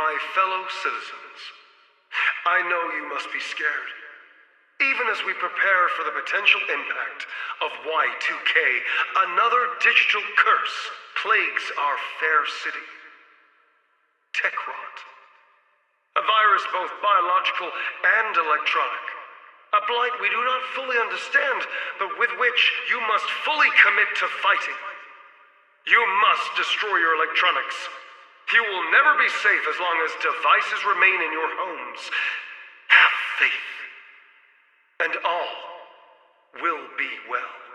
my fellow citizens, I know you must be scared. Even as we prepare for the potential impact of Y2K, another digital curse plagues our fair city. Tech rot. A virus both biological and electronic. A blight we do not fully understand, but with which you must fully commit to fighting. You must destroy your electronics. You will never be safe as long as devices remain in your homes. Have faith, and all will be well.